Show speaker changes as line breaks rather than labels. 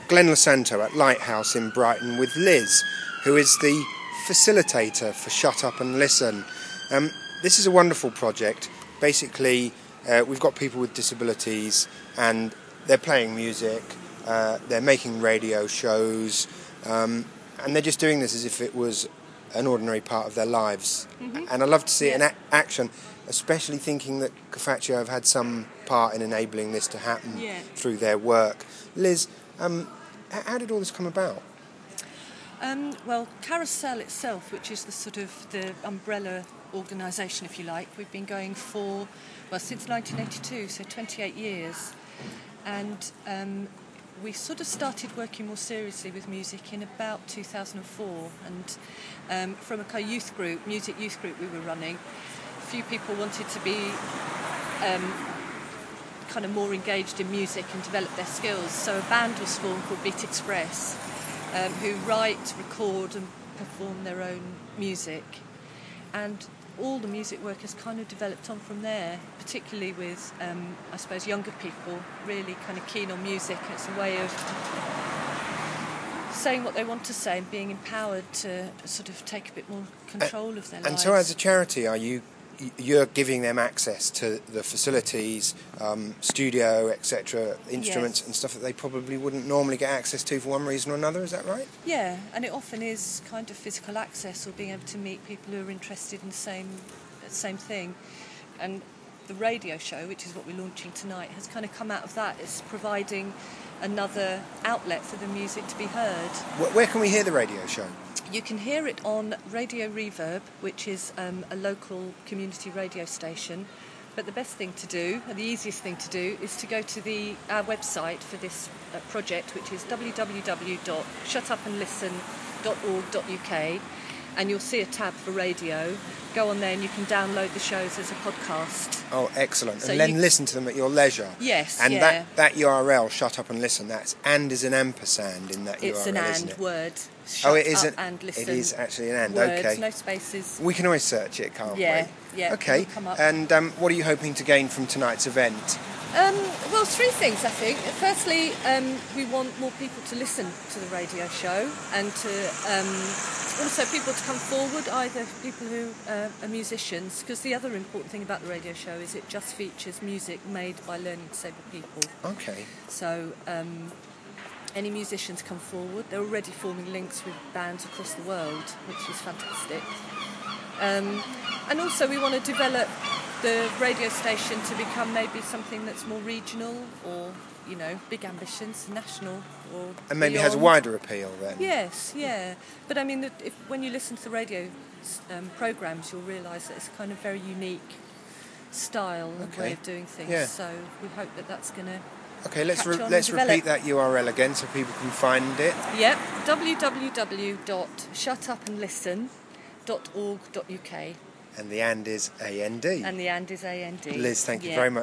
Glenn Losanto at Lighthouse in Brighton with Liz, who is the facilitator for Shut Up and Listen. This is a wonderful project. Basically, we've got people with disabilities and they're playing music, they're making radio shows, and they're just doing this as if it was an ordinary part of their lives. Mm-hmm. And I love to see it in action, especially thinking that COFACCIO have had some part in enabling this to happen through their work. Liz, how did all this come about?
Well, Carousel itself, which is the sort of the umbrella organisation, if you like, we've been going since 1982, so 28 years. And we sort of started working more seriously with music in about 2004. And from a kind of music youth group we were running, a few people wanted to be kind of more engaged in music and develop their skills. So a band was formed called Beat Express, who write, record and perform their own music. And all the music work has kind of developed on from there, particularly with, I suppose, younger people really kind of keen on music. It's a way of saying what they want to say and being empowered to sort of take a bit more control of their lives.
And so as a charity, you're giving them access to the facilities, studio, etc., instruments and stuff that they probably wouldn't normally get access to for one reason or another, is that right?
Yeah, and it often is kind of physical access or being able to meet people who are interested in the same thing. And the radio show, which is what we're launching tonight, has kind of come out of that. It's providing another outlet for the music to be heard.
Where can we hear the radio show?
You can hear it on Radio Reverb, which is a local community radio station. But the best thing to do, and the easiest thing to do, is to go to our website for this project, which is www.shutupandlisten.org.uk, and you'll see a tab for radio. Go on there and you can download the shows as a podcast.
Oh, excellent. So and then listen to them at your leisure.
Yes,
and that URL, Shut Up and Listen, that's and is an ampersand in that
it's
URL,
an
isn't
and
it?
word.
It is
and listen.
It is actually an and,
words,
okay.
No spaces.
We can always search it, can't we?
Yeah.
Okay,
come up.
And what are you hoping to gain from tonight's event?
Well, three things, I think. Firstly, we want more people to listen to the radio show and to also people to come forward, either people who are musicians, because the other important thing about the radio show is it just features music made by learning disabled people.
Okay.
So any musicians come forward. They're already forming links with bands across the world, which is fantastic. And also we want to develop the radio station to become maybe something that's more regional or, big ambitions, national or
and maybe
beyond.
Has a wider appeal then.
Yes, yeah. But I mean, when you listen to the radio programmes, you'll realise that it's a kind of very unique style and way of doing things. Yeah. So we hope that that's going to
let's repeat that URL again so people can find it.
Yep, www.shutupandlisten.org.uk.
And the and is A-N-D.
And the and is A-N-D.
Liz, thank you very much.